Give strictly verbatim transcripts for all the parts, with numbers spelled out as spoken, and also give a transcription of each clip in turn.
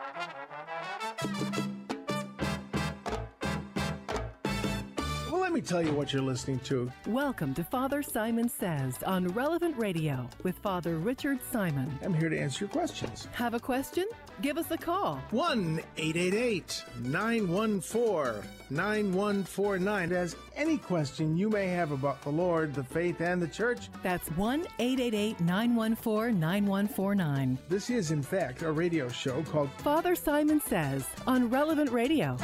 Well, let me tell you what you're listening to. Welcome to Father Simon Says on Relevant Radio with Father Richard Simon. I'm here to answer your questions. Have a question? Give us a call. one eight eight eight, nine one four, nine one four nine. As any question you may have about the Lord, the faith, and the church. That's one eight eight eight, nine one four, nine one four nine. This is, in fact, a radio show called Father Simon Says on Relevant Radio.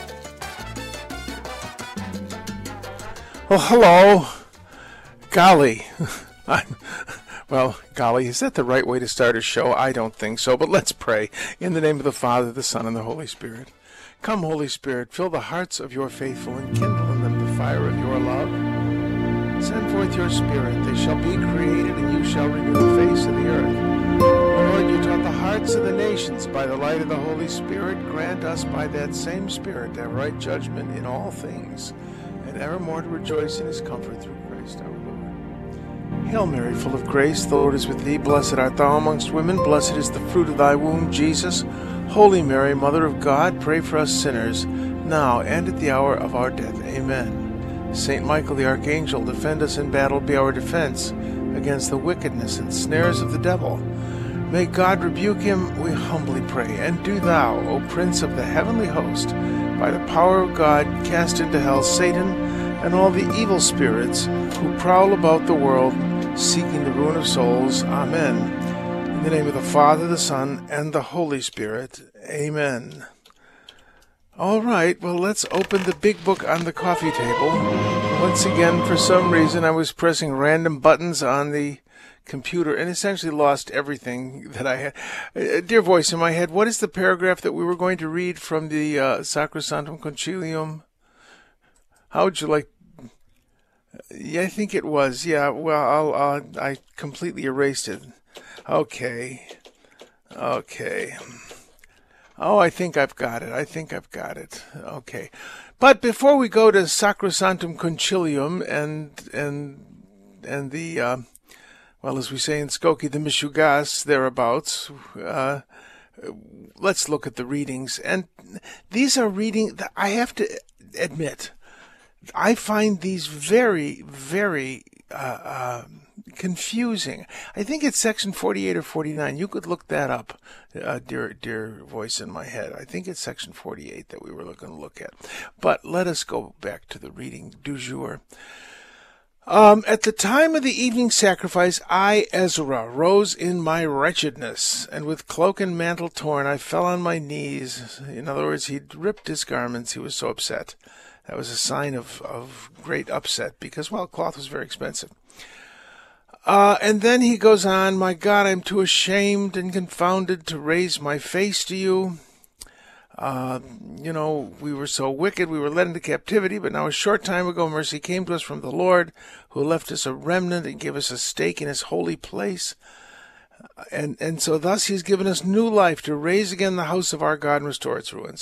Well, hello. Golly. I'm, well, golly, is that the right way to start a show? I don't think so, but let's pray. In the name of the Father, the Son, and the Holy Spirit. Come, Holy Spirit, fill the hearts of your faithful and kindle in them the fire of your love. Send forth your Spirit. They shall be created, and you shall renew the face of the earth. O Lord, you taught the hearts of the nations by the light of the Holy Spirit. Grant us by that same Spirit to have right judgment in all things, and evermore to rejoice in his comfort through Christ our Lord. Hail Mary, full of grace, the Lord is with thee. Blessed art thou amongst women. Blessed is the fruit of thy womb, Jesus. Holy Mary, Mother of God, pray for us sinners, now and at the hour of our death. Amen. Saint Michael the Archangel, defend us in battle, be our defense against the wickedness and snares of the devil. May God rebuke him, we humbly pray. And do thou, O Prince of the heavenly host, by the power of God, cast into hell Satan and all the evil spirits who prowl about the world, seeking the ruin of souls. Amen. In the name of the Father, the Son, and the Holy Spirit. Amen. All right, well, let's open the big book on the coffee table. Once again, for some reason, I was pressing random buttons on the computer and essentially lost everything that I had. Uh, dear voice in my head, what is the paragraph that we were going to read from the uh, Sacrosanctum Concilium? How would you like? Yeah, I think it was. Yeah, well, I'll, I'll, I completely erased it. Okay. Okay. Oh, I think I've got it. I think I've got it. Okay. But before we go to Sacrosanctum Concilium and and and the uh, well, as we say in Skokie, the Mishugas thereabouts, uh, let's look at the readings. And these are reading. I have to admit, I find these very, very uh, uh, confusing. I think it's section forty-eight or forty-nine. You could look that up, uh, dear, dear voice in my head. I think it's section forty-eight that we were looking to look at. But let us go back to the reading du jour. Um, at the time of the evening sacrifice, I, Ezra, rose in my wretchedness, and with cloak and mantle torn, I fell on my knees. In other words, he'd ripped his garments. He was so upset. That was a sign of, of great upset because, well, cloth was very expensive. Uh, and then he goes on, my God, I'm too ashamed and confounded to raise my face to you. Uh, you know, we were so wicked, we were led into captivity, but now a short time ago mercy came to us from the Lord, who left us a remnant and gave us a stake in his holy place. And, and so thus he has given us new life to raise again the house of our God and restore its ruins.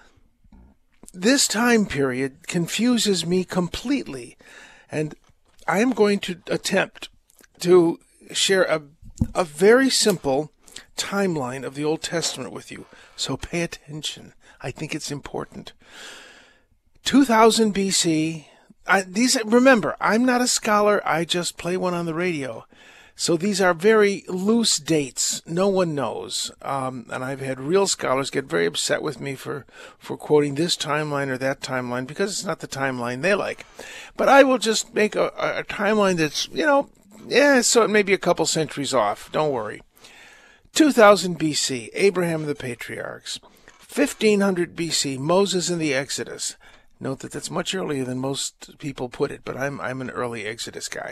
This time period confuses me completely, and I am going to attempt to share a, a very simple timeline of the Old Testament with you. So pay attention. I think it's important. two thousand B C. I, these remember, I'm not a scholar. I just play one on the radio. So these are very loose dates. No one knows. Um, and I've had real scholars get very upset with me for, for quoting this timeline or that timeline because it's not the timeline they like. But I will just make a, a timeline that's, you know, yeah, so it may be a couple centuries off. Don't worry. two thousand B C, Abraham and the patriarchs. fifteen hundred B C, Moses and the Exodus. Note that that's much earlier than most people put it, but I'm I'm an early Exodus guy.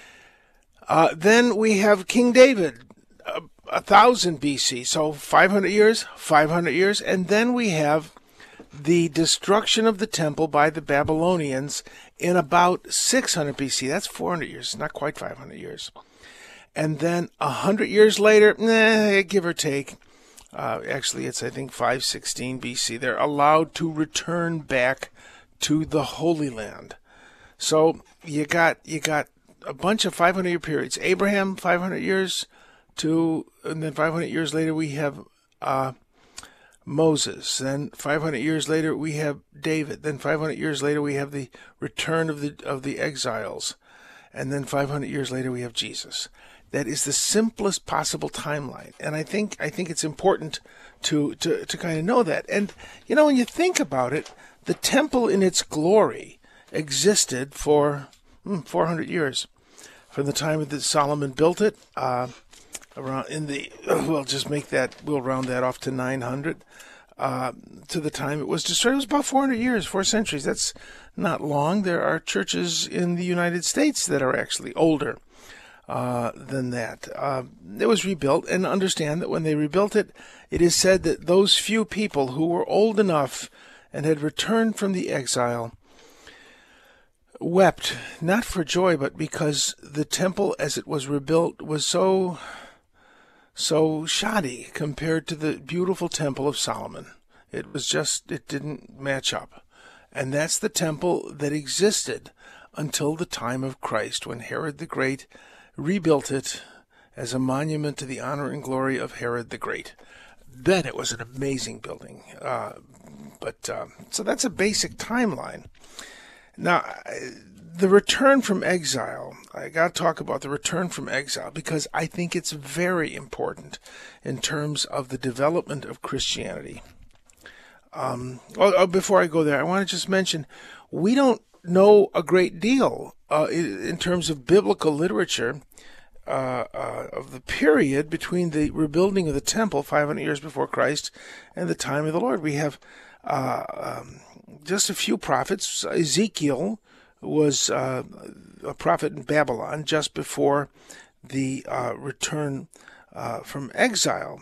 Uh, then we have King David, uh, one thousand B C, so five hundred years, five hundred years. And then we have the destruction of the temple by the Babylonians in about six hundred B C. That's four hundred years, not quite five hundred years. And then one hundred years later, nah, give or take, uh, actually it's I think five sixteen B C, they're allowed to return back to the Holy Land. So you got you got a bunch of five hundred year periods. Abraham, five hundred years to, and then five hundred years later we have uh, Moses. Then five hundred years later, we have David. Then five hundred years later, we have the return of the of the exiles. And then five hundred years later, we have Jesus. That is the simplest possible timeline. And I think I think it's important to, to, to kind of know that. And, you know, when you think about it, the temple in its glory existed for hmm, four hundred years. From the time that Solomon built it, uh, around in the, we'll just make that, we'll round that off to nine hundred, uh, to the time it was destroyed. It was about four hundred years, four centuries. That's not long. There are churches in the United States that are actually older uh, than that. Uh, it was rebuilt, and understand that when they rebuilt it, it is said that those few people who were old enough and had returned from the exile wept, not for joy, but because the temple as it was rebuilt was so, so shoddy compared to the beautiful temple of Solomon. It was just, it didn't match up. And that's the temple that existed until the time of Christ, when Herod the Great rebuilt it as a monument to the honor and glory of Herod the Great. Then it was an amazing building. Uh, but uh, so that's a basic timeline. Now, the return from exile, I got to talk about the return from exile because I think it's very important in terms of the development of Christianity. Um, well, before I go there, I want to just mention we don't know a great deal uh, in terms of biblical literature uh, uh, of the period between the rebuilding of the temple five hundred years before Christ and the time of the Lord. We have uh, um, just a few prophets. Ezekiel was uh, a prophet in Babylon just before the uh, return uh, from exile.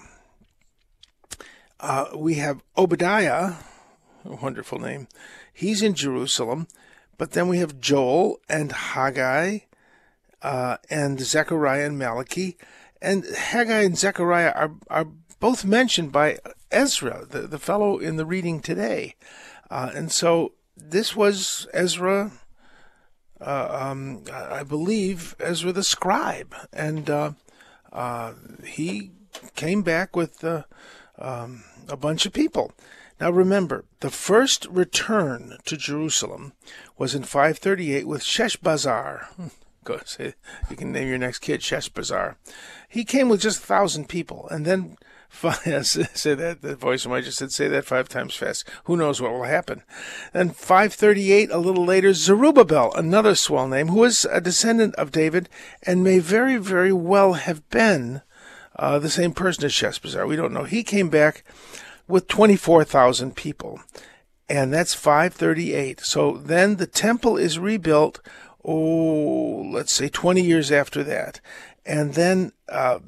Uh, we have Obadiah, a wonderful name. He's in Jerusalem. But then we have Joel and Haggai uh, and Zechariah and Malachi. And Haggai and Zechariah are, are both mentioned by Ezra, the, the fellow in the reading today. Uh, and so this was Ezra, uh, um, I believe, Ezra the scribe. And uh, uh, he came back with uh, um, a bunch of people. Now remember, the first return to Jerusalem was in five thirty-eight with Sheshbazzar. Go say, you can name your next kid Sheshbazzar. He came with just a thousand people, and then say that the voice of I just said say that five times fast. Who knows what will happen? Then five thirty-eight, a little later, Zerubbabel, another swell name, who was a descendant of David and may very, very well have been uh, the same person as Sheshbazzar. We don't know. He came back with twenty-four thousand people, and that's five thirty-eight. So then the temple is rebuilt, oh, let's say twenty years after that. And then uh,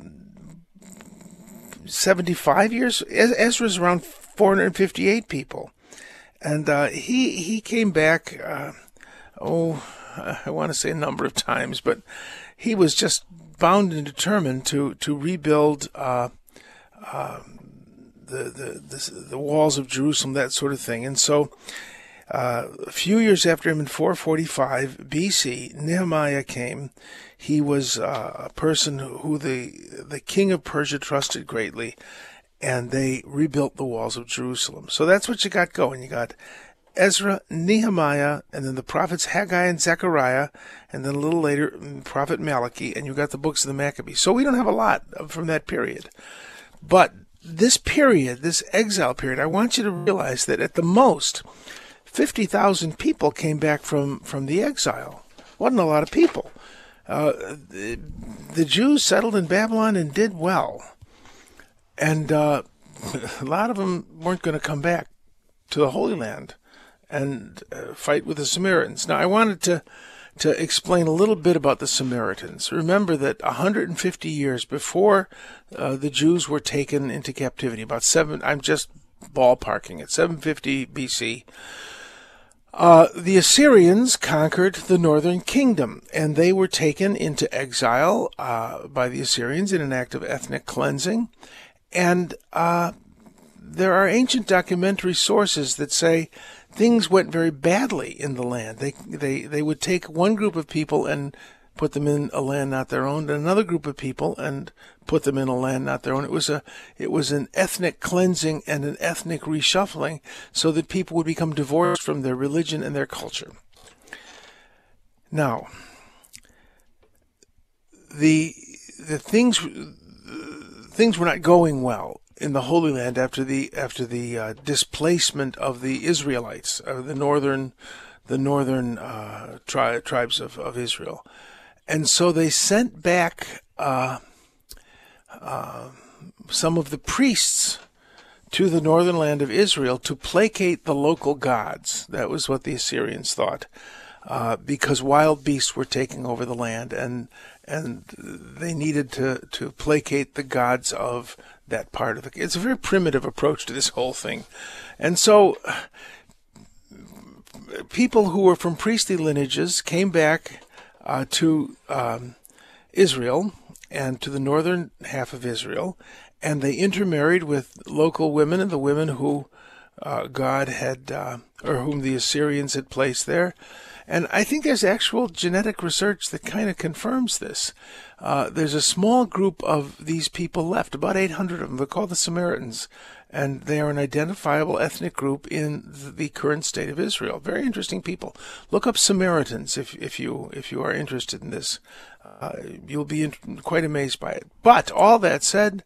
seventy-five years, Ezra's around four hundred fifty-eight people. And uh, he, he came back, uh, oh, I want to say a number of times, but he was just bound and determined to, to rebuild uh, uh, The, the the the walls of Jerusalem, that sort of thing. And so uh, a few years after him, in four forty-five B C, Nehemiah came. He was uh, a person who the the king of Persia trusted greatly, and they rebuilt the walls of Jerusalem. So that's what you got going. You got Ezra, Nehemiah, and then the prophets Haggai and Zechariah, and then a little later, prophet Malachi, and you got the books of the Maccabees. So we don't have a lot from that period. But this period, this exile period, I want you to realize that at the most, fifty thousand people came back from, from the exile. Wasn't a lot of people. Uh, the, the Jews settled in Babylon and did well. And uh, a lot of them weren't going to come back to the Holy Land and uh, fight with the Samaritans. Now, I wanted to to explain a little bit about the Samaritans. Remember that one hundred fifty years before uh, the Jews were taken into captivity, about seven, I'm just ballparking it, seven fifty B C, uh, the Assyrians conquered the northern kingdom, and they were taken into exile uh, by the Assyrians in an act of ethnic cleansing. And uh, there are ancient documentary sources that say things went very badly in the land. They they they would take one group of people and put them in a land not their own, and another group of people and put them in a land not their own. It was a it was an ethnic cleansing and an ethnic reshuffling so that people would become divorced from their religion and their culture. Now, the the things things were not going well in the Holy Land after the after the uh, displacement of the Israelites, of the northern the northern uh, tri- tribes of, of Israel, and so they sent back uh, uh, some of the priests to the northern land of Israel to placate the local gods. That was what the Assyrians thought, uh, because wild beasts were taking over the land, and and they needed to, to placate the gods of that part of the. It's a very primitive approach to this whole thing, and so people who were from priestly lineages came back uh, to um, Israel and to the northern half of Israel, and they intermarried with local women and the women who uh, God had, uh, or whom the Assyrians had placed there. And I think there's actual genetic research that kind of confirms this. Uh, there's a small group of these people left, about eight hundred of them. They're called the Samaritans, and they are an identifiable ethnic group in the current state of Israel. Very interesting people. Look up Samaritans if if you if you are interested in this. Uh, you'll be in, quite amazed by it. But all that said,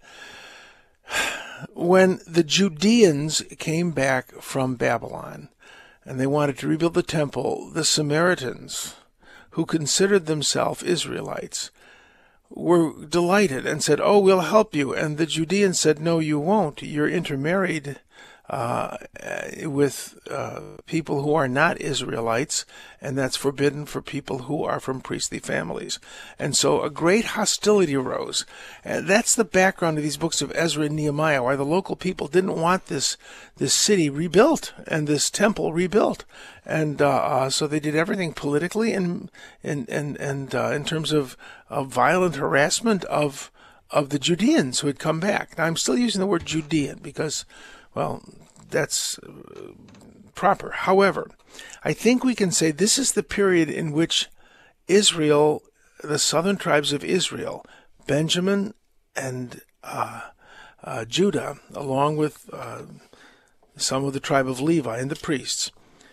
when the Judeans came back from Babylon and they wanted to rebuild the temple, the Samaritans, who considered themselves Israelites, were delighted and said, "Oh, we'll help you." And the Judeans said, "No, you won't. You're intermarried uh, with uh, people who are not Israelites, and that's forbidden for people who are from priestly families." And so a great hostility arose. And that's the background of these books of Ezra and Nehemiah, why the local people didn't want this this city rebuilt and this temple rebuilt. And uh, uh, so they did everything politically and and and, and uh, in terms of, of violent harassment of of the Judeans who had come back. Now, I'm still using the word Judean because, well, that's proper. However, I think we can say this is the period in which Israel, the southern tribes of Israel, Benjamin and uh, uh, Judah, along with uh, some of the tribe of Levi and the priests,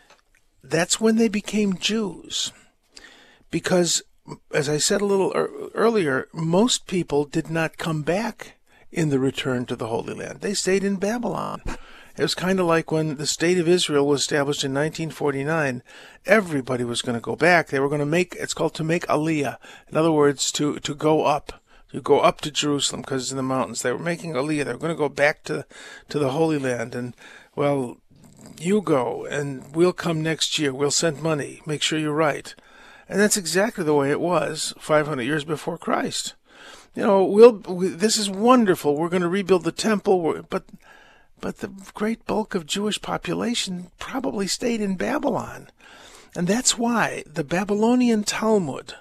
that's when they became Jews. Because, as I said a little er- earlier, most people did not come back in the return to the Holy Land. They stayed in Babylon. It was kind of like when the State of Israel was established in nineteen forty-nine. Everybody was going to go back. They were going to make, it's called to make Aliyah. In other words, to, to go up. You go up to Jerusalem because it's in the mountains. They were making Aliyah. They were going to go back to, to the Holy Land. And, well, you go, and we'll come next year. We'll send money. Make sure you're right. And that's exactly the way it was five hundred years before Christ. You know, we'll, we, this is wonderful. We're going to rebuild the temple. We're, but... But the great bulk of Jewish population probably stayed in Babylon. And that's why the Babylonian Talmud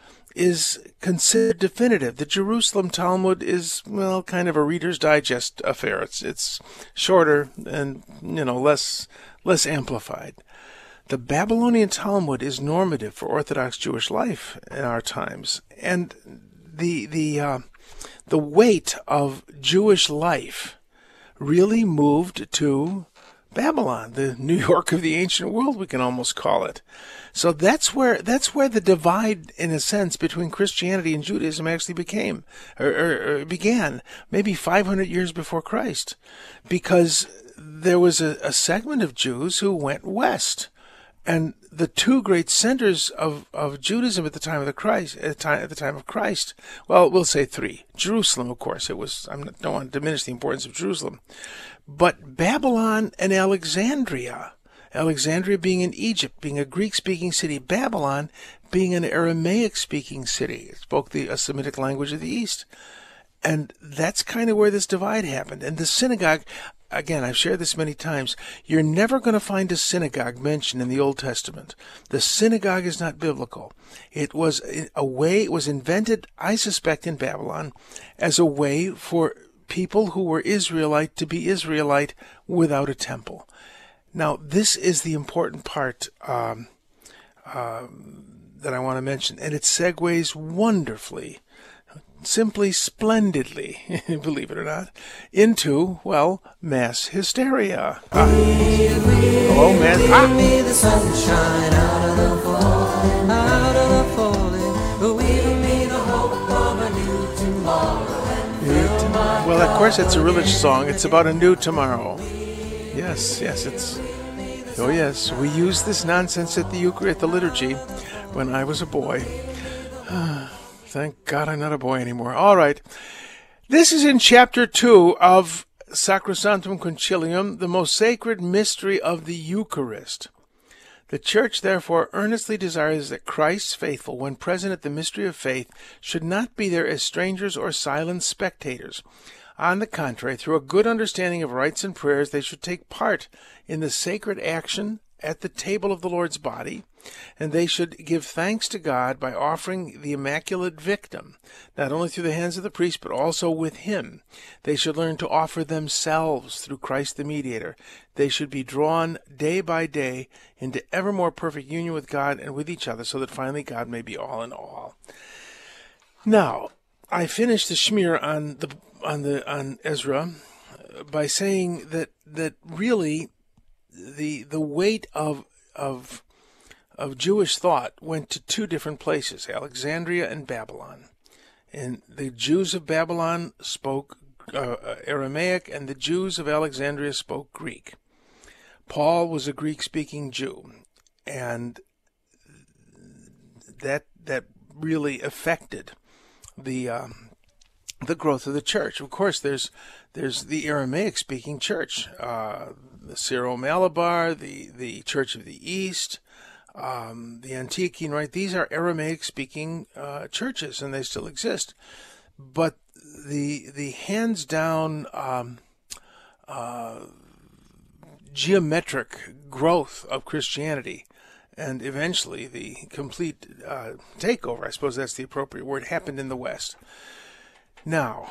is considered definitive. The Jerusalem Talmud is, well, kind of a Reader's Digest affair. It's it's shorter and, you know, less less amplified. The Babylonian Talmud is normative for Orthodox Jewish life in our times. And the the uh, the weight of Jewish life really moved to Babylon, the New York of the ancient world, we can almost call it. So that's where that's where the divide, in a sense, between Christianity and Judaism actually became, or, or, or began, maybe five hundred years before Christ, because there was a, a segment of Jews who went west. And the two great centers of, of Judaism at the time of the Christ, at the time, at the time of Christ, well, we'll say three. Jerusalem, of course, it was. I don't want to diminish the importance of Jerusalem, but Babylon and Alexandria. Alexandria being in Egypt, being a Greek-speaking city. Babylon being an Aramaic-speaking city. It spoke the a Semitic language of the East, and that's kind of where this divide happened. And the synagogue. Again, I've shared this many times. You're never going to find a synagogue mentioned in the Old Testament. The synagogue is not biblical. It was a way, it was invented, I suspect, in Babylon as a way for people who were Israelite to be Israelite without a temple. Now, this is the important part um, uh, that I want to mention, and it segues wonderfully, simply splendidly, believe it or not, into, well, mass hysteria. Ah. Hello, man. Ah. The sunshine out of the fall, out of the falling. We'll be the hope of a new tomorrow. Well, of course, it's a religious song. It's about a new tomorrow. Yes, yes, it's... Oh, yes, we used this nonsense at the Eucharist, at the liturgy, when I was a boy. Thank God I'm not a boy anymore. All right. This is in chapter two of Sacrosanctum Concilium, the most sacred mystery of the Eucharist. The Church, therefore, earnestly desires that Christ's faithful, when present at the mystery of faith, should not be there as strangers or silent spectators. On the contrary, through a good understanding of rites and prayers, they should take part in the sacred action at the table of the Lord's body, and they should give thanks to God by offering the Immaculate Victim, not only through the hands of the priest, but also with him. They should learn to offer themselves through Christ the Mediator. They should be drawn day by day into ever more perfect union with God and with each other, so that finally God may be all in all. Now, I finished the schmear on the on the on Ezra by saying that that really the the weight of of of Jewish thought went to two different places, Alexandria and Babylon. And the Jews of Babylon spoke uh, Aramaic, and the Jews of Alexandria spoke Greek. Paul was a Greek-speaking Jew, and that that really affected the um, the growth of the church. Of course, there's there's the Aramaic-speaking church, uh, the Syro-Malabar, the the Church of the East, um, the Antiochian Rite. These are Aramaic-speaking uh, churches, and they still exist. But the the hands-down um, uh, geometric growth of Christianity, and eventually the complete uh, takeover, I suppose that's the appropriate word, happened in the West. Now,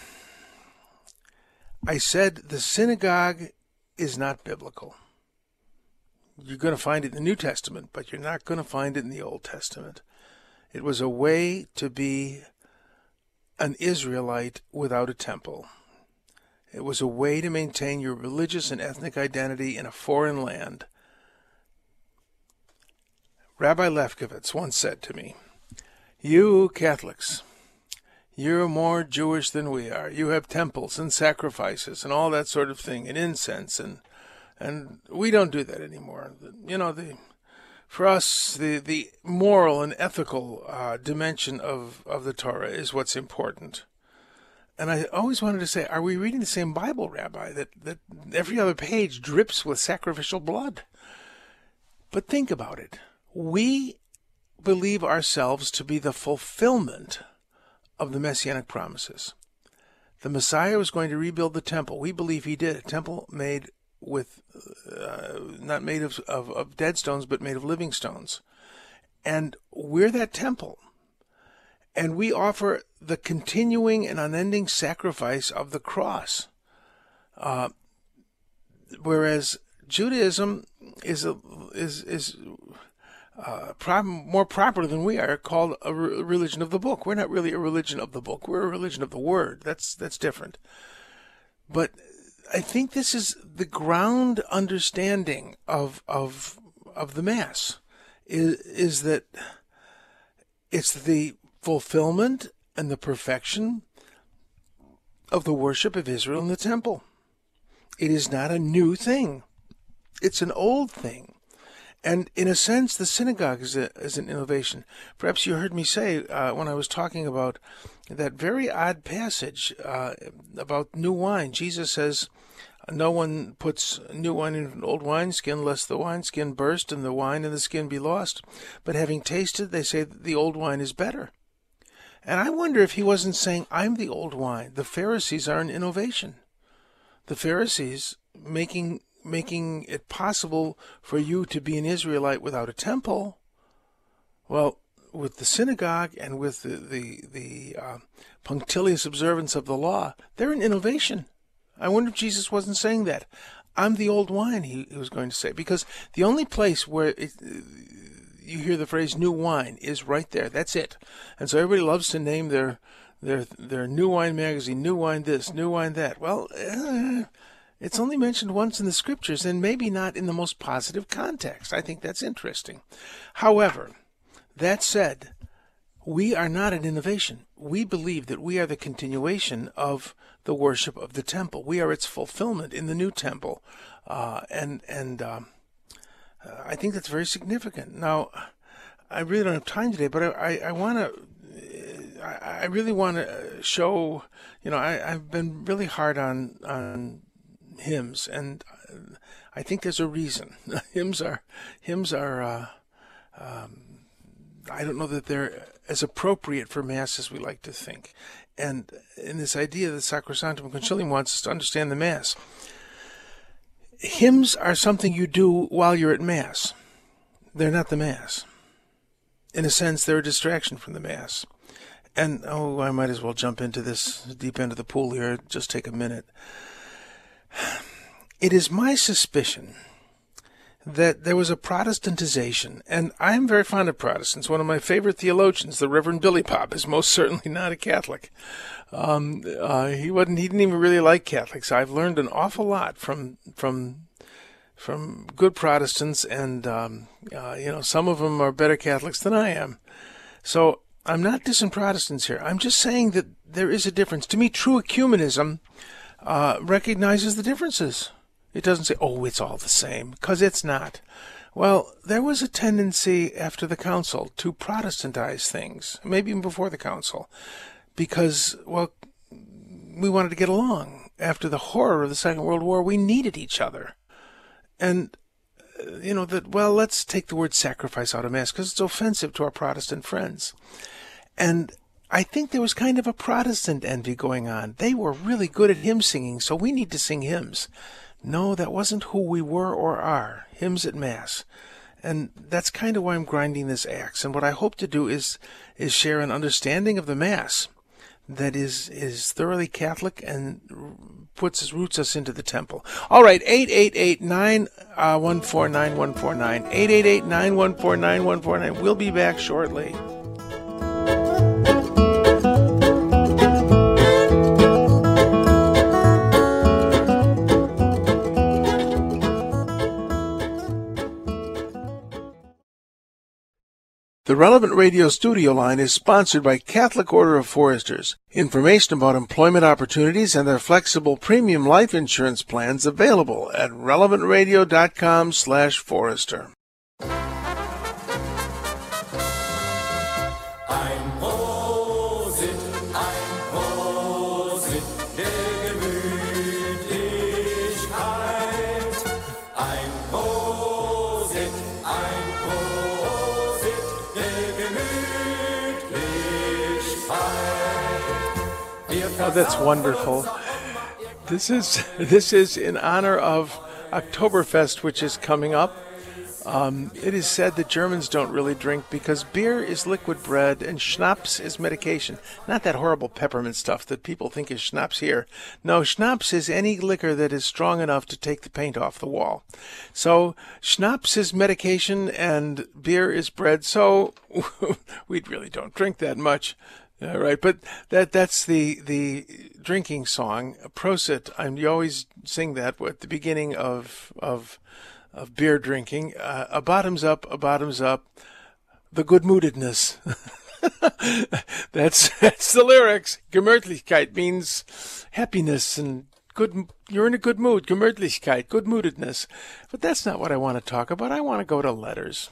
I said the synagogue is not biblical. You're going to find it in the New Testament, but you're not going to find it in the Old Testament. It was a way to be an Israelite without a temple. It was a way to maintain your religious and ethnic identity in a foreign land. Rabbi Lefkowitz once said to me, "You Catholics, you're more Jewish than we are. You have temples and sacrifices and all that sort of thing, and incense, and and we don't do that anymore. You know, the for us, the, the moral and ethical uh, dimension of, of the Torah is what's important." And I always wanted to say, are we reading the same Bible, Rabbi, that, that every other page drips with sacrificial blood? But think about it. We believe ourselves to be the fulfillment of the Messianic promises. The Messiah was going to rebuild the temple. We believe he did. A temple made with, uh, not made of, of, of dead stones, but made of living stones. And we're that temple. And we offer the continuing and unending sacrifice of the cross. Uh, whereas Judaism is a, is is uh, pro- more proper than we are called a re- religion of the book. We're not really a religion of the book. We're a religion of the word. That's that's different. But I think this is the ground understanding of of of the Mass is is that it's the fulfillment and the perfection of the worship of Israel in the temple. It is not a new thing. It's an old thing. And in a sense, the synagogue is, a, is an innovation. Perhaps you heard me say uh, when I was talking about that very odd passage uh, about new wine. Jesus says, "No one puts new wine in an old wineskin, lest the wineskin burst and the wine in the skin be lost. But having tasted, they say that the old wine is better." And I wonder if he wasn't saying, I'm the old wine. The Pharisees are an innovation. The Pharisees making making it possible for you to be an Israelite without a temple. Well, with the synagogue and with the, the, the uh, punctilious observance of the law, they're an innovation. I wonder if Jesus wasn't saying that. I'm the old wine, he, he was going to say. Because the only place where it, you hear the phrase new wine is right there. That's it. And so everybody loves to name their their their new wine magazine, new wine this, new wine that. Well, uh, it's only mentioned once in the scriptures, and maybe not in the most positive context. I think that's interesting. However, that said, we are not an innovation. We believe that we are the continuation of the worship of the temple. We are its fulfillment in the new temple. Uh, and and um, I think that's very significant. Now, I really don't have time today, but I, I, I want to, I, I really want to show, you know, I, I've been really hard on, on hymns, and I think there's a reason. hymns are, hymns are, uh, um, I don't know that they're as appropriate for Mass as we like to think. And in this idea that Sacrosanctum Concilium wants us to understand the Mass, hymns are something you do while you're at Mass. They're not the Mass. In a sense, they're a distraction from the Mass. And, oh, I might as well jump into this deep end of the pool here. Just take a minute. It is my suspicion that there was a Protestantization, and I'm very fond of Protestants. One of my favorite theologians, the Reverend Billy Pop, is most certainly not a Catholic. Um, uh, he wasn't. He didn't even really like Catholics. I've learned an awful lot from from from good Protestants, and um, uh, you know, some of them are better Catholics than I am. So I'm not dissing Protestants here. I'm just saying that there is a difference. To me, true ecumenism uh, recognizes the differences. It doesn't say, oh, it's all the same, because it's not. Well, there was a tendency after the council to Protestantize things, maybe even before the council, because, well, we wanted to get along. After the horror of the Second World War, we needed each other. And, you know, that, well, let's take the word sacrifice out of Mass, because it's offensive to our Protestant friends. And I think there was kind of a Protestant envy going on. They were really good at hymn singing, so we need to sing hymns. No, that wasn't who we were or are, hymns at Mass. And that's kind of why I'm grinding this axe. And what I hope to do is is share an understanding of the Mass that is is thoroughly Catholic and puts roots us into the temple. All right, eight eight eight, nine one four, nine one four nine, eight eight eight, nine one four, nine one four nine. We'll be back shortly. The Relevant Radio studio line is sponsored by Catholic Order of Foresters. Information about employment opportunities and their flexible premium life insurance plans available at relevant radio dot com slash forester. Oh, that's wonderful. This is this is in honor of Oktoberfest, which is coming up. Um, it is said that Germans don't really drink because beer is liquid bread and schnapps is medication. Not that horrible peppermint stuff that people think is schnapps here. No, schnapps is any liquor that is strong enough to take the paint off the wall. So schnapps is medication and beer is bread. So we really don't drink that much. All right, but that that's the the drinking song, Prosit. I'm you always sing that at the beginning of of of beer drinking. Uh, a bottoms up, a bottoms up, the good moodedness. that's that's the lyrics. Gemütlichkeit means happiness and good. You're in a good mood. Gemütlichkeit, good moodedness. But that's not what I want to talk about. I want to go to letters.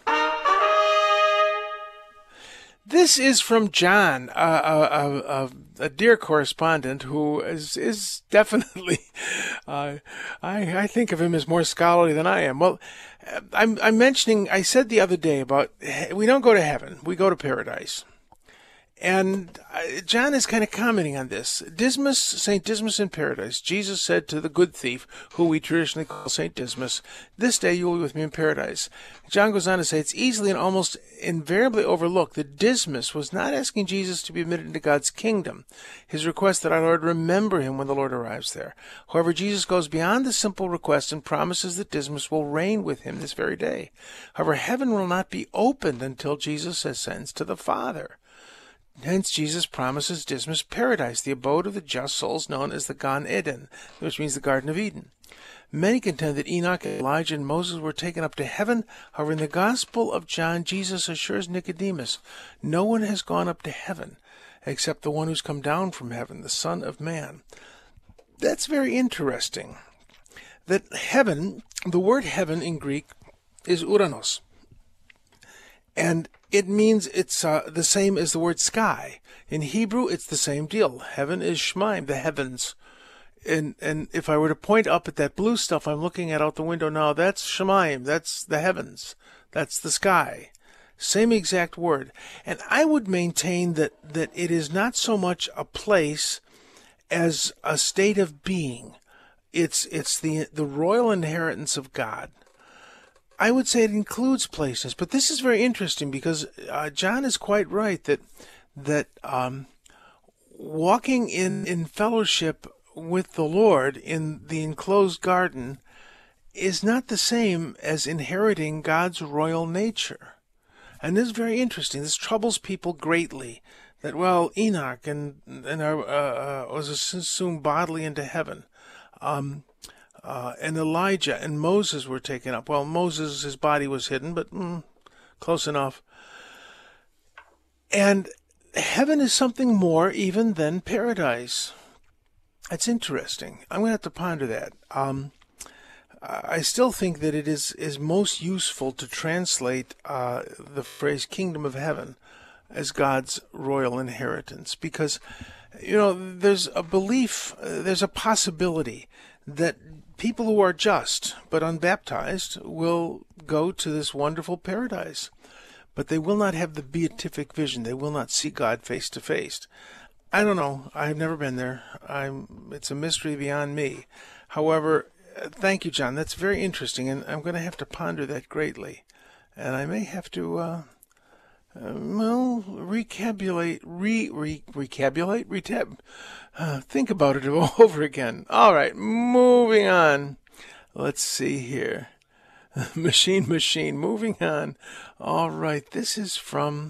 This is from John, uh, a, a, a dear correspondent who is is definitely, uh, I, I think of him as more scholarly than I am. Well, I'm, I'm mentioning, I said the other day about we don't go to heaven, we go to paradise. And uh, John is kind of commenting on this. Dismas, Saint Dismas in paradise. Jesus said to the good thief, who we traditionally call Saint Dismas, "This day you will be with me in paradise." John goes on to say it's easily and almost invariably overlooked that Dismas was not asking Jesus to be admitted into God's kingdom. His request that our Lord remember him when the Lord arrives there. However, Jesus goes beyond the simple request and promises that Dismas will reign with him this very day. However, heaven will not be opened until Jesus ascends to the Father. Hence, Jesus promises Dismas paradise, the abode of the just souls known as the Gan Eden, which means the Garden of Eden. Many contend that Enoch, Elijah, and Moses were taken up to heaven. However, in the Gospel of John, Jesus assures Nicodemus, no one has gone up to heaven except the one who's come down from heaven, the Son of Man. That's very interesting. That heaven, the word heaven in Greek is uranos. And it means it's uh, the same as the word sky. In Hebrew, it's the same deal. Heaven is shemaim, the heavens. And and if I were to point up at that blue stuff I'm looking at out the window now, that's shemaim, that's the heavens, that's the sky. Same exact word. And I would maintain that, that it is not so much a place as a state of being. It's it's the the royal inheritance of God. I would say it includes places, but this is very interesting because uh, John is quite right that that um, walking in, in fellowship with the Lord in the enclosed garden is not the same as inheriting God's royal nature. And this is very interesting. This troubles people greatly. That, well, Enoch and, and uh, uh, was assumed bodily into heaven. Um Uh, and Elijah and Moses were taken up. Well, Moses, his body was hidden, but mm, close enough. And heaven is something more even than paradise. That's interesting. I'm going to have to ponder that. Um, I still think that it is, is most useful to translate uh, the phrase kingdom of heaven as God's royal inheritance. Because, you know, there's a belief, uh, there's a possibility that people who are just but unbaptized will go to this wonderful paradise, but they will not have the beatific vision. They will not see God face to face. I don't know. I've never been there. I'm. It's a mystery beyond me. However, thank you, John. That's very interesting, and I'm going to have to ponder that greatly, and I may have to. Uh, Uh, well, recabulate, re, re, recabulate, retab, uh, think about it over again. All right, moving on. Let's see here. machine, machine, moving on. All right, this is from,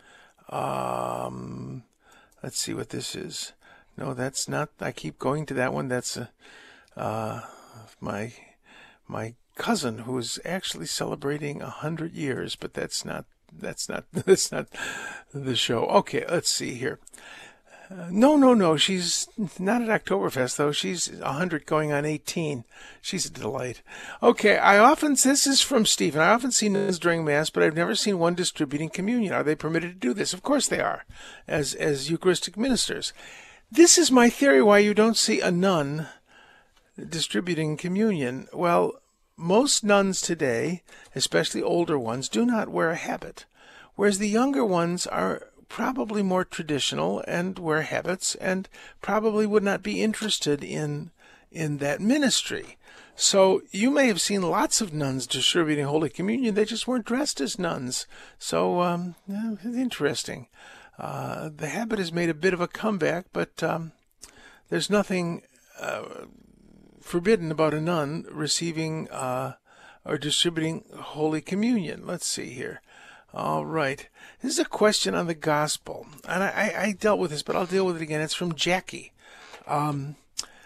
um, let's see what this is. No, that's not, I keep going to that one. That's uh, uh, my, my cousin who is actually celebrating a hundred years, but that's not That's not that's not the show. Okay, let's see here. Uh, no, no, no. She's not at Oktoberfest, though. She's one hundred going on eighteen. She's a delight. Okay, I often, this is from Stephen. I often see nuns during Mass, but I've never seen one distributing communion. Are they permitted to do this? Of course they are, as, as Eucharistic ministers. This is my theory why you don't see a nun distributing communion. Well, most nuns today, especially older ones, do not wear a habit, whereas the younger ones are probably more traditional and wear habits and probably would not be interested in in that ministry. So you may have seen lots of nuns distributing Holy Communion. They just weren't dressed as nuns. So um, yeah, it's interesting. Uh, the habit has made a bit of a comeback, but um, there's nothing Uh, forbidden about a nun receiving uh, or distributing Holy Communion. Let's see here. All right. This is a question on the gospel. And I, I dealt with this, but I'll deal with it again. It's from Jackie. Um,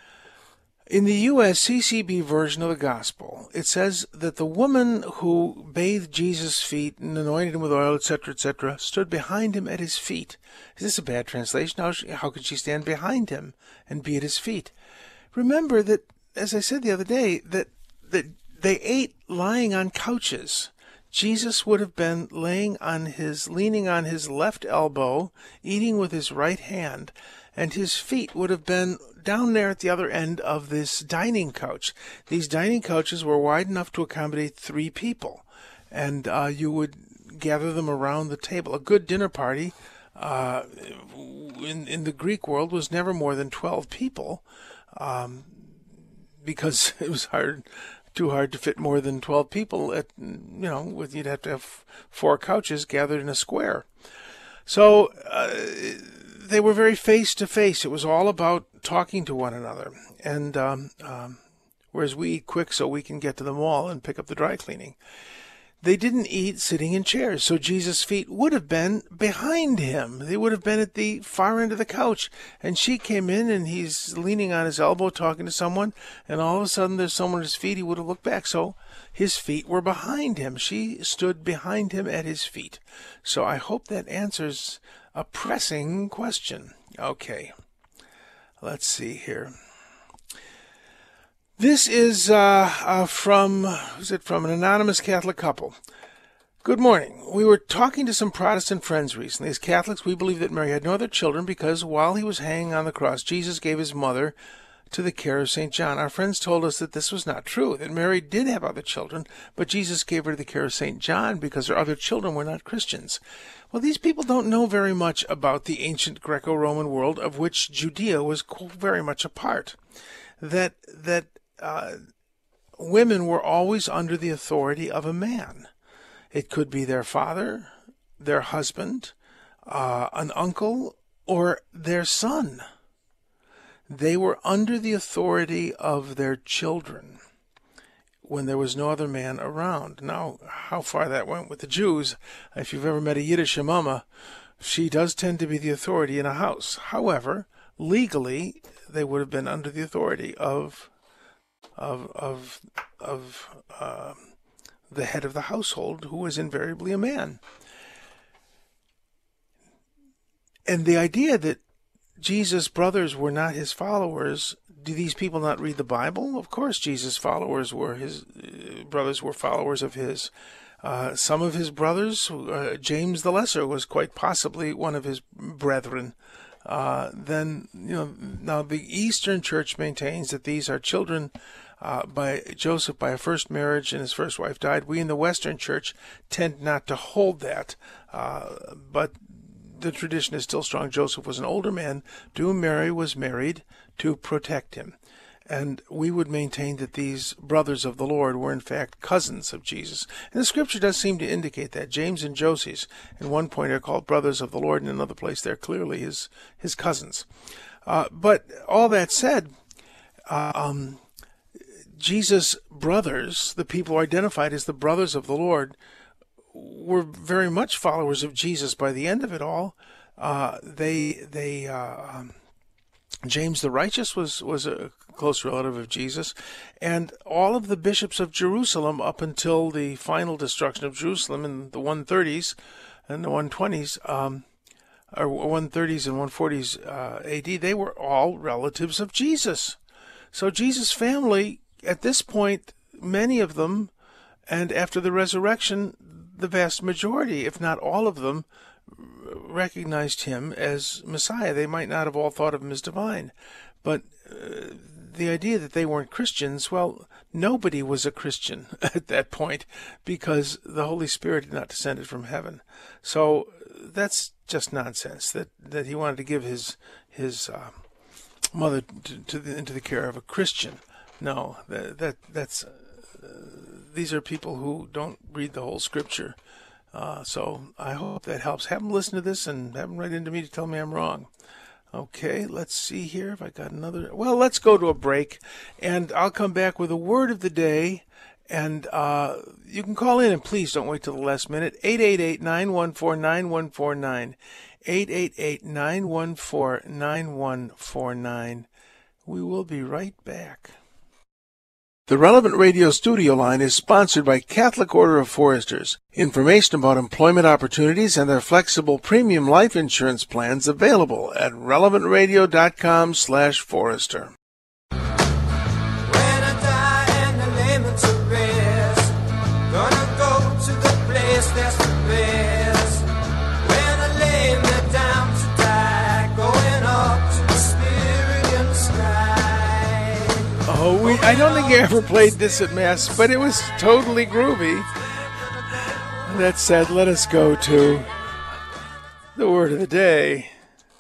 in the U S C C B version of the gospel, it says that the woman who bathed Jesus' feet and anointed him with oil, et cetera, et cetera, stood behind him at his feet. Is this a bad translation? How, how could she stand behind him and be at his feet? Remember that, as I said the other day, that, that they ate lying on couches. Jesus would have been laying on his, leaning on his left elbow, eating with his right hand, and his feet would have been down there at the other end of this dining couch. These dining couches were wide enough to accommodate three people, and uh, you would gather them around the table. A good dinner party uh, in, in the Greek world was never more than twelve people, um, because it was hard, too hard to fit more than twelve people. At, you know, with, you'd have to have four couches gathered in a square. So uh, they were very face to face. It was all about talking to one another. And um, um, whereas we eat quick so we can get to the mall and pick up the dry cleaning, they didn't eat sitting in chairs. So Jesus' feet would have been behind him. They would have been at the far end of the couch. And she came in and he's leaning on his elbow talking to someone. And all of a sudden there's someone at his feet. He would have looked back. So his feet were behind him. She stood behind him at his feet. So I hope that answers a pressing question. Okay. Let's see here. This is uh, uh, from, who's it from? An anonymous Catholic couple. Good morning. We were talking to some Protestant friends recently. As Catholics, we believe that Mary had no other children because while he was hanging on the cross, Jesus gave his mother to the care of Saint John. Our friends told us that this was not true, that Mary did have other children, but Jesus gave her to the care of Saint John because her other children were not Christians. Well, these people don't know very much about the ancient Greco-Roman world, of which Judea was very much a part. That, that, Uh, women were always under the authority of a man. It could be their father, their husband, uh, an uncle, or their son. They were under the authority of their children when there was no other man around. Now, how far that went with the Jews, if you've ever met a Yiddish mama, she does tend to be the authority in a house. However, legally, they would have been under the authority of of of of uh, the head of the household, who was invariably a man. And the idea that Jesus' brothers were not his followers, do these people not read the Bible? Of course, Jesus' followers were his uh, brothers were followers of his. Uh, some of his brothers, uh, James the Lesser, was quite possibly one of his brethren. Uh, then, you know, now the Eastern Church maintains that these are children uh, by Joseph by a first marriage, and his first wife died. We in the Western Church tend not to hold that, uh, but the tradition is still strong. Joseph was an older man to whom Mary was married to protect him. And we would maintain that these brothers of the Lord were in fact cousins of Jesus. And the scripture does seem to indicate that. James and Joses, at one point, are called brothers of the Lord, and in another place they're clearly his, his cousins. Uh, but all that said, uh, um, Jesus' brothers, the people identified as the brothers of the Lord, were very much followers of Jesus by the end of it all. Uh, they, they, uh, um, James the Righteous was, was a close relative of Jesus, and all of the bishops of Jerusalem up until the final destruction of Jerusalem in the one thirties and the one twenties, um, or one thirties and one forties uh, A D, they were all relatives of Jesus. So Jesus' family, at this point, many of them, and after the resurrection, the vast majority, if not all of them, recognized him as Messiah. They might not have all thought of him as divine, but uh, the idea that they weren't Christians, well, nobody was a Christian at that point because the Holy Spirit had not descended from heaven. So that's just nonsense, that, that he wanted to give his his uh, mother to, to the, into the care of a Christian. No, that, that that's uh, these are people who don't read the whole scripture. Uh, so I hope that helps. Have them listen to this and have them write into me to tell me I'm wrong. Okay, let's see here if I got another. Well, let's go to a break, and I'll come back with a word of the day. And uh, you can call in, and please don't wait till the last minute. eight eight eight, nine one four, nine one four nine. eight eight eight, nine one four, nine one four nine. We will be right back. The Relevant Radio studio line is sponsored by Catholic Order of Foresters. Information about employment opportunities and their flexible premium life insurance plans available at relevant radio dot com slash forester. When I die and the limits are rest, gonna go to the place that's the best. When I lay me down to die, going up to the spirit in the sky. Oh, we, I don't think I ever played this at Mass, but it was totally groovy. That said, let us go to the word of the day.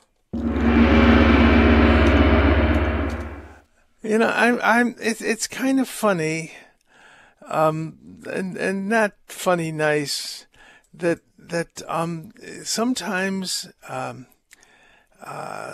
You know, I'm, I'm, it's, it's kind of funny, um, and, and not funny, nice, that, that, um, sometimes, um, uh,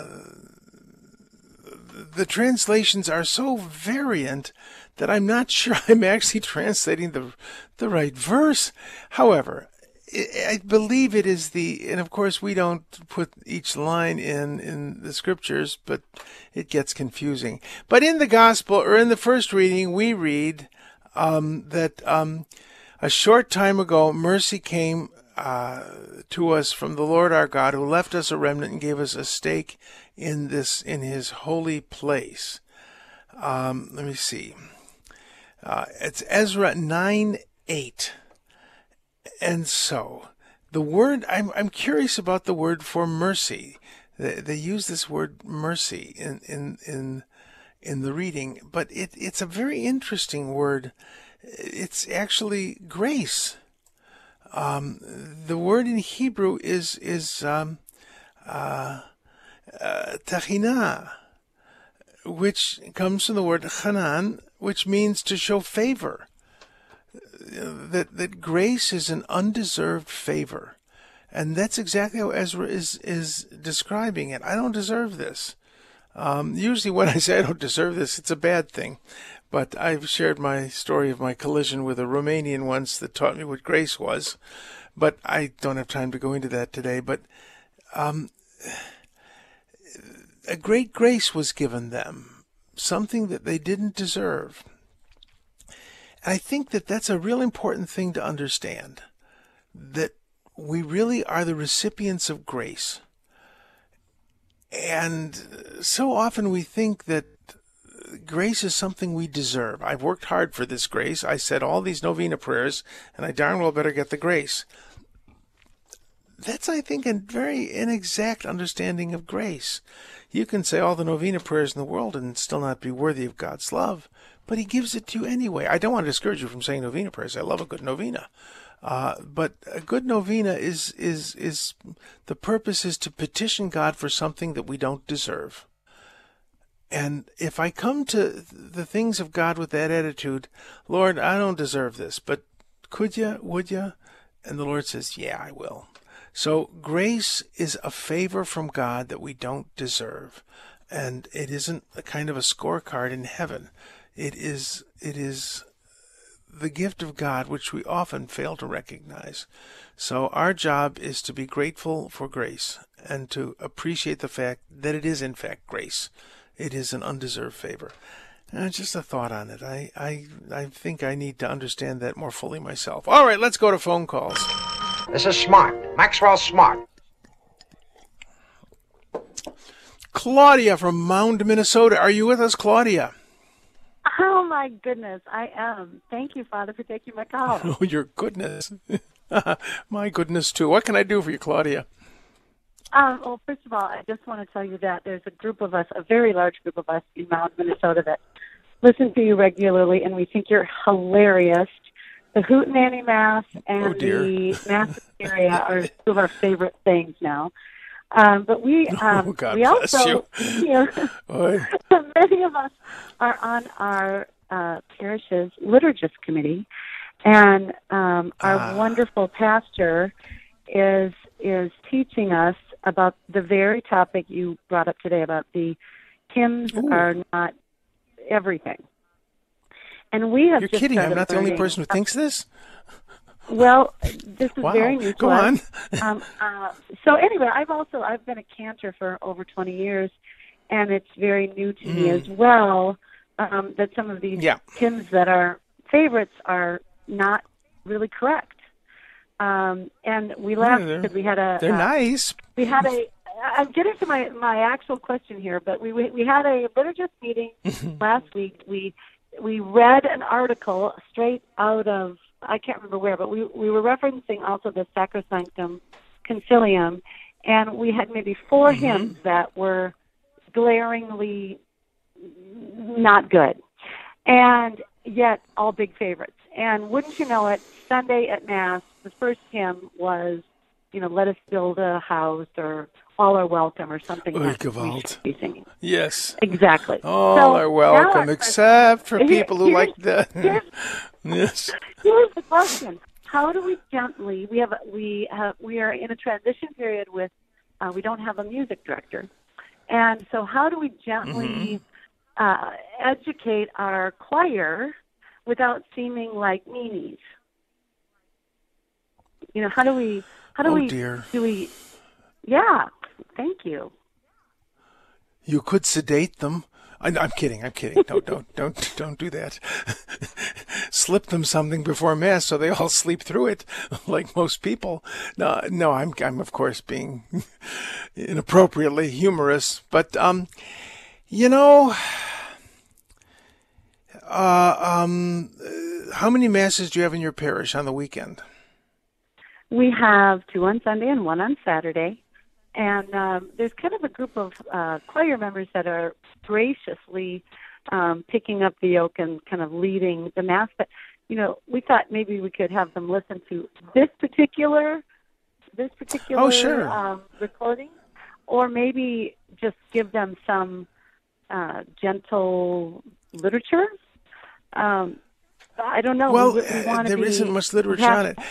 the translations are so variant that I'm not sure I'm actually translating the, the right verse. However, I believe it is the, and of course we don't put each line in, in the scriptures, but it gets confusing. But in the gospel, or in the first reading, we read um, that um, a short time ago, mercy came uh, to us from the Lord our God, who left us a remnant and gave us a stake in this, in his holy place. Um, let me see. Uh, it's Ezra nine eight. And so, the word, I'm I'm curious about the word for mercy. They, they use this word mercy in in in, in the reading, but it, it's a very interesting word. It's actually grace. Um, the word in Hebrew is is um, uh, uh, tachina, which comes from the word chanan, which means to show favor. That that grace is an undeserved favor, and that's exactly how Ezra is is describing it. I don't deserve this. Um, usually, when I say I don't deserve this, it's a bad thing. But I've shared my story of my collision with a Romanian once that taught me what grace was. But I don't have time to go into that today. But um, a great grace was given them, something that they didn't deserve. I think that that's a real important thing to understand, that we really are the recipients of grace. And so often we think that grace is something we deserve. I've worked hard for this grace. I said all these novena prayers, and I darn well better get the grace. That's, I think, a very inexact understanding of grace. You can say all the novena prayers in the world and still not be worthy of God's love, but he gives it to you anyway. I don't want to discourage you from saying novena prayers. I love a good novena. Uh, but a good novena is, is, is, the purpose is to petition God for something that we don't deserve. And if I come to the things of God with that attitude, Lord, I don't deserve this, but could you, would you? And the Lord says, yeah, I will. So grace is a favor from God that we don't deserve. And it isn't a kind of a scorecard in heaven. It is, it is the gift of God, which we often fail to recognize. So our job is to be grateful for grace and to appreciate the fact that it is, in fact, grace. It is an undeserved favor. And just a thought on it. I, I, I think I need to understand that more fully myself. All right, let's go to phone calls. This is Smart. Maxwell Smart. Claudia from Mound, Minnesota. Are you with us, Claudia? Oh, my goodness, I am. Thank you, Father, for taking my call. Oh, your goodness. My goodness, too. What can I do for you, Claudia? Um, well, first of all, I just want to tell you that there's a group of us, a very large group of us in Mound, Minnesota that listen to you regularly, and we think you're hilarious. The Hootenanny Mass and oh, the Mass Hysteria are two of our favorite things now. Um, but we, um, oh, God we bless also, you. you know, many of us are on our uh, parish's liturgist committee, and um, our ah. wonderful pastor is is teaching us about the very topic you brought up today about the hymns Ooh. are not everything. And we have You're just kidding. I'm started not the only learning- person who thinks this? Well, this is Wow. very new to Go us. on. um, uh, so anyway, I've also I've been a cantor for over twenty years, and it's very new to me Mm. as well um, that some of these Yeah. hymns that are favorites are not really correct. Um, and we laughed they're- because we had a They're uh, nice. we had a. I'm getting to my, my actual question here, but we we, we had a liturgist meeting last week. We we read an article straight out of, I can't remember where, but we we were referencing also the Sacrosanctum Concilium, and we had maybe four Mm-hmm. hymns that were glaringly not good, and yet all big favorites. And wouldn't you know it, Sunday at Mass, the first hymn was you know, let us build a house or all are welcome or something Ui, like that. gewalt. We should be singing. Yes. Exactly. All So are now welcome, our except for question- people who Here- like that. here's- Yes. Here's the question: how do we gently? We have a- we have we are in a transition period with uh, we don't have a music director, and so how do we gently uh, educate our choir without seeming like meanies? You know, how do we? How do Oh, we? dear. Do we? Yeah. Thank you. You could sedate them. I, I'm kidding. I'm kidding. No, don't, don't, don't do that. Slip them something before mass so they all sleep through it, like most people. No, no. I'm, I'm of course being inappropriately humorous, but um, you know, uh, um, how many masses do you have in your parish on the weekend? We have two on Sunday and one on Saturday. And um, there's kind of a group of uh, choir members that are graciously um, picking up the yoke and kind of leading the mass. But, you know, we thought maybe we could have them listen to this particular this particular Oh, sure. um, recording, or maybe just give them some uh, gentle literature. Um, I don't know. Well, we, we uh, wanna there be isn't much literature on it.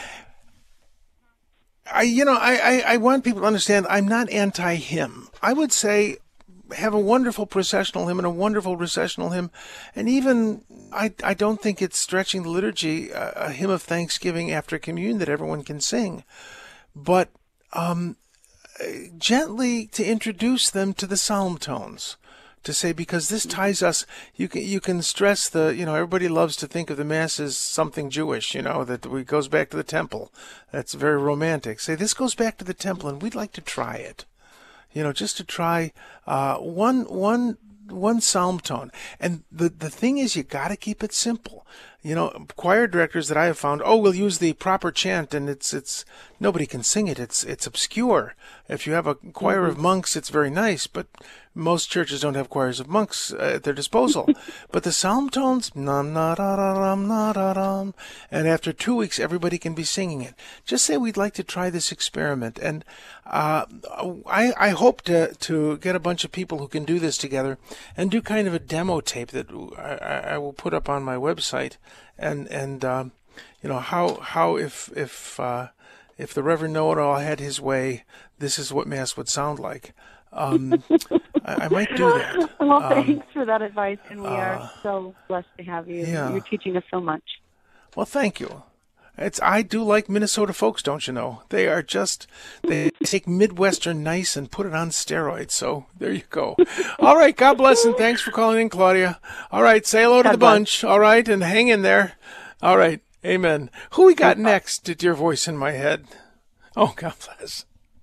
I, you know, I, I, I want people to understand I'm not anti-hymn. I would say have a wonderful processional hymn and a wonderful recessional hymn. And even, I, I don't think it's stretching the liturgy, a, a hymn of thanksgiving after communion that everyone can sing. But um, gently to introduce them to the psalm tones. To say, because this ties us, you can you can stress the, you know, everybody loves to think of the Mass as something Jewish, you know, that we goes back to the temple. That's very romantic. Say, this goes back to the temple, and we'd like to try it. You know, just to try uh, one one one psalm tone. And the the thing is, you got to keep it simple. You know, choir directors that I have found, oh, we'll use the proper chant, and it's it's nobody can sing it. It's it's obscure. If you have a choir mm-hmm. of monks, it's very nice, but most churches don't have choirs of monks uh, at their disposal. But the psalm tones, nam na da da ram na da ram, and after two weeks, everybody can be singing it. Just say we'd like to try this experiment, and uh, I I hope to to get a bunch of people who can do this together and do kind of a demo tape that I, I will put up on my website, and and um, you know how how if if uh, if the Reverend Know-It-All had his way, this is what Mass would sound like. Um, I, I might do that. Well, Um, thanks for that advice, and we uh, are so blessed to have you. yeah. You're teaching us so much. Well, thank you. It's I do like Minnesota folks, don't you know? They are just, they take Midwestern nice and put it on steroids. So there you go. All right, God bless, and thanks for calling in, Claudia. All right, say hello to God the bless. bunch. All right, and hang in there. All right, amen. Who we got next? Did your voice in my head? Oh, God bless.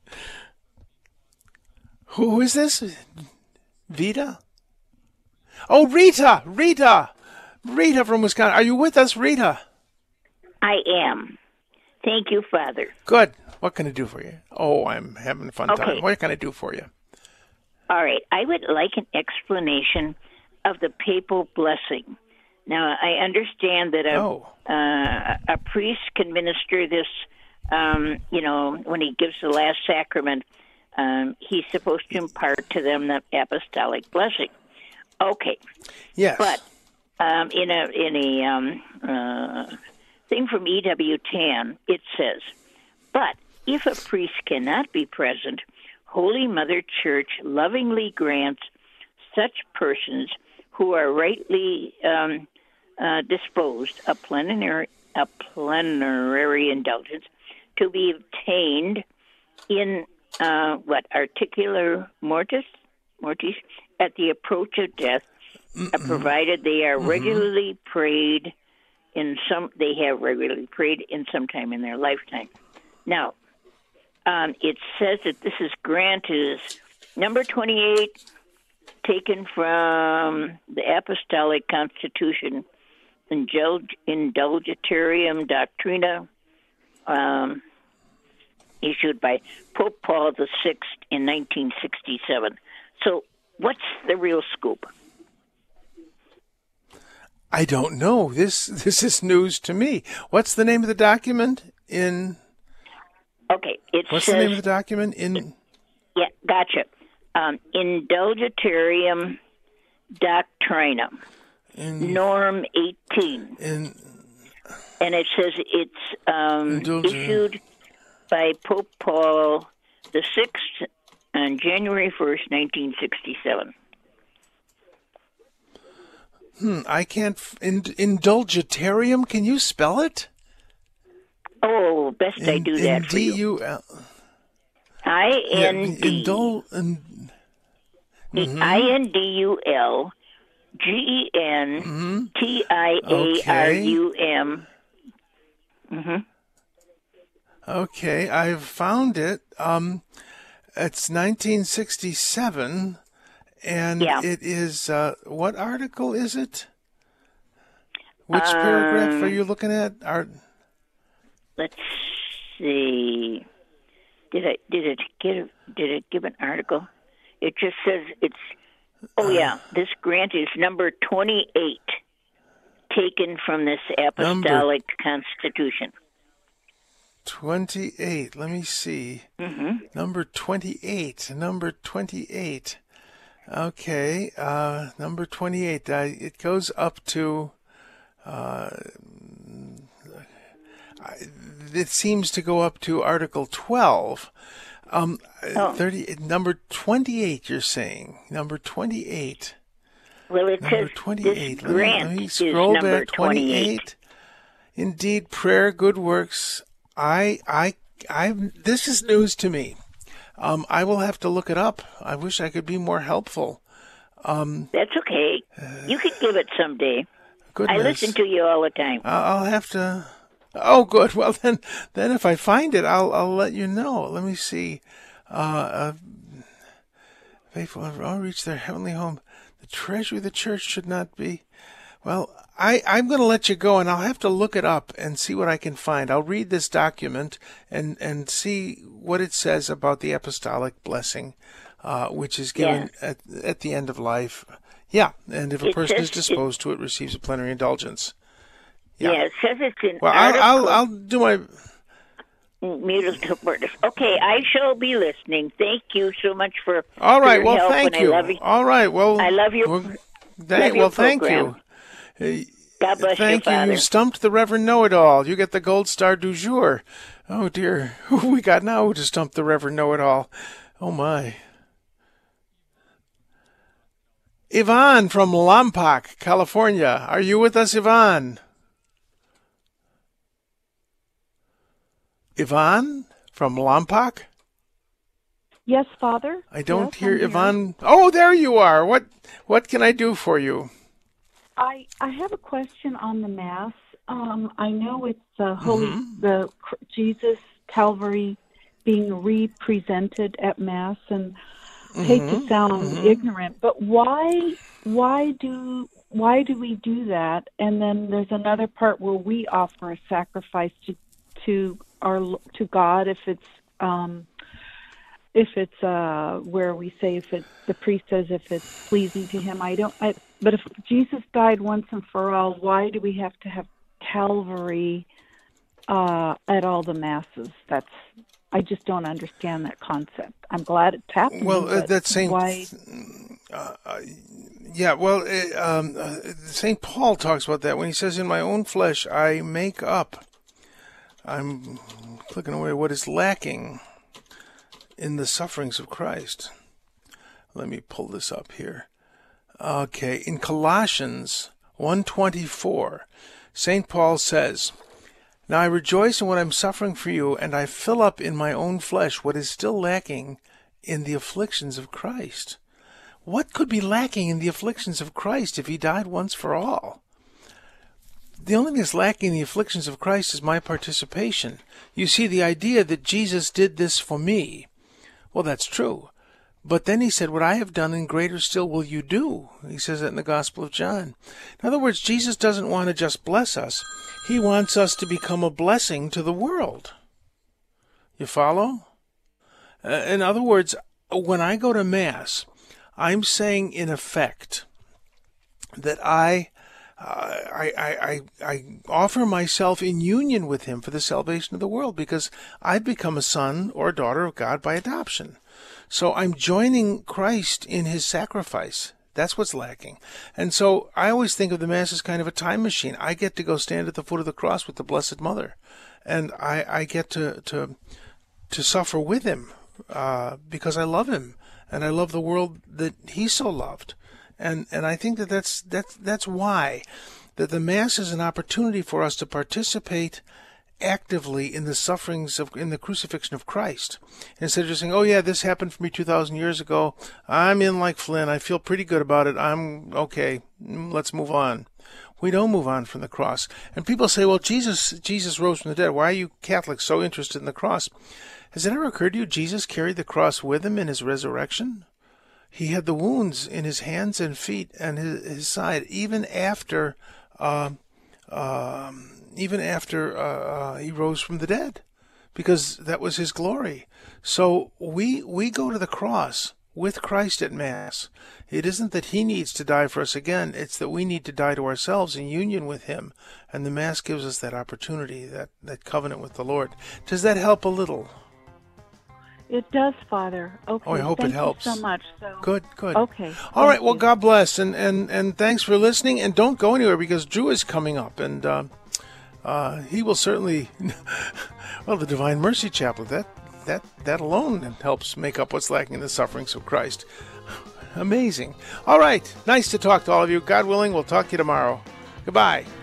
Who is this? Vita? Oh, Rita! Rita! Rita from Wisconsin. Are you with us, Rita? I am. Thank you, Father. Good. What can I do for you? Oh, I'm having a fun Okay. time. What can I do for you? All right. I would like an explanation of the papal blessing. Now, I understand that a, Oh. uh, a priest can minister this, um, you know, when he gives the last sacrament, um, he's supposed to impart to them the apostolic blessing. Okay. Yes. But um, in a in a um, uh, thing from E W ten, it says, but if a priest cannot be present, Holy Mother Church lovingly grants such persons who are rightly um, uh, disposed a plenary, a plenary indulgence to be obtained in uh, what articular mortis mortis at the approach of death, uh, provided they are Mm-hmm. regularly prayed in some. They have regularly prayed in some time in their lifetime. Now, um, it says that this is granted. Number twenty-eight, taken from the Apostolic Constitution, Indulg- Indulgentiarum Doctrina, um, issued by Pope Paul the Sixth in nineteen sixty-seven. So, what's the real scoop? I don't know. This this is news to me. What's the name of the document in? Okay, it What's says... the name of the document? In Yeah, gotcha. Um, Indulgitarium Doctrinum, in Norm eighteen. in And it says it's um, Indulge- issued by Pope Paul the Sixth on January first, nineteen sixty-seven. Hmm, I can't. f- In, indulgitarium? Can you spell it? Oh, best I In, do in that for D you. U L. I Yeah, N D indul. In, I N D U L G E N T I A R U M. okay, I've found it. Um, it's nineteen sixty-seven, and Yeah. it is. Uh, what article is it? Which paragraph Um, are you looking at? Art. Let's see. Did I did it give did it give an article? It just says it's. Oh yeah, this grant is number twenty-eight, taken from this apostolic constitution. twenty-eight. Let me see. Mm-hmm. Number twenty-eight. Number twenty-eight. Okay. Uh, number twenty-eight. Uh, it goes up to. Uh, I- it seems to go up to Article twelve. Um, Oh. thirty. Number twenty-eight. You're saying number twenty-eight. Well, it Number says twenty-eight. this Let me, grant let me is scroll number back. twenty-eight. twenty-eight. Indeed, prayer, good works. I, I, I. This is news to me. Um, I will have to look it up. I wish I could be more helpful. That's okay. You can give it someday. Goodness. I listen to you all the time. I'll I'll have to. Oh, good. Well, then, then if I find it, I'll, I'll let you know. Let me see. Uh, uh faithful have all reached their heavenly home. The treasury of the church should not be. Well, I, I'm going to let you go, and I'll have to look it up and see what I can find. I'll read this document and, and see what it says about the apostolic blessing, uh, which is given at, at the end of life. Yeah, and if a It person says is disposed to it, receives a plenary indulgence. Yeah. Yeah. it says it's in Well, I'll, article. I'll, I'll do my. Mutual Okay, I shall be listening. Thank you so much for All for right. your Well, help, thank and you. I love you. All right. Well, I love your- well, love thank, your well, thank program. you. God bless Thank you, you. Father. You stumped the Reverend Know-It-All. You get the gold star du jour. Oh dear, who we got now to stump the Reverend Know-It-All? Oh my. Yvonne from Lompoc, California. Are you with us, Yvonne? Yvonne from Lompoc? Yes, Father. I don't Yes, hear I'm here. Yvonne. Oh, there you are. What what can I do for you? I I have a question on the Mass. Um, I know it's the Holy the cr- Jesus Calvary being represented at Mass, and I hate to sound ignorant, but why why do why do we do that? And then there's another part where we offer a sacrifice to to our to God if it's um, if it's uh, where we say if it the priest says if it's pleasing to him. I don't. I, but if Jesus died once and for all, why do we have to have Calvary uh, at all the masses? That's I just don't understand that concept. I'm glad it's happening. Well, uh, but that's Saint why? Yeah, well, uh, um, uh, Saint Paul talks about that when he says, "In my own flesh, I make up." I'm clicking away what is lacking in the sufferings of Christ. Let me pull this up here. Okay, in Colossians one twenty-four, Saint Paul says, "Now I rejoice in what I'm suffering for you, and I fill up in my own flesh what is still lacking in the afflictions of Christ." What could be lacking in the afflictions of Christ if he died once for all? The only thing that's lacking in the afflictions of Christ is my participation. You see, the idea that Jesus did this for me, well, that's true. But then he said, "What I have done and greater still will you do." He says that in the Gospel of John. In other words, Jesus doesn't want to just bless us. He wants us to become a blessing to the world. You follow? Uh, in other words, when I go to Mass, I'm saying in effect that I uh, I, I, I, I offer myself in union with him for the salvation of the world, because I've become a son or a daughter of God by adoption. So I'm joining Christ in his sacrifice. That's what's lacking. And so I always think of the Mass as kind of a time machine. I get to go stand at the foot of the cross with the Blessed Mother, and I, I get to, to, to suffer with him, uh, because I love him, and I love the world that he so loved. And, and I think that that's, that's, that's why that the Mass is an opportunity for us to participate actively in the sufferings of, in the crucifixion of Christ. Instead of just saying, oh yeah, this happened for me two thousand years ago. I'm in like Flynn. I feel pretty good about it. I'm okay. Let's move on. We don't move on from the cross. And people say, well, Jesus, Jesus rose from the dead. Why are you Catholics so interested in the cross? Has it ever occurred to you Jesus carried the cross with him in his resurrection? He had the wounds in his hands and feet and his, his side, even after, uh, um, even after uh, he rose from the dead, because that was his glory. So we we go to the cross with Christ at Mass. It isn't that he needs to die for us again; it's that we need to die to ourselves in union with him. And the Mass gives us that opportunity, that that covenant with the Lord. Does that help a little? It does, Father. Okay. Oh, I hope Thank it helps. you so much. So. Good, good. Okay. All right. Well, you. God bless, and, and, and thanks for listening. And don't go anywhere, because Drew is coming up, and uh, uh, he will certainly. Well, the Divine Mercy Chaplet, that that that alone helps make up what's lacking in the sufferings of Christ. Amazing. All right. Nice to talk to all of you. God willing, we'll talk to you tomorrow. Goodbye.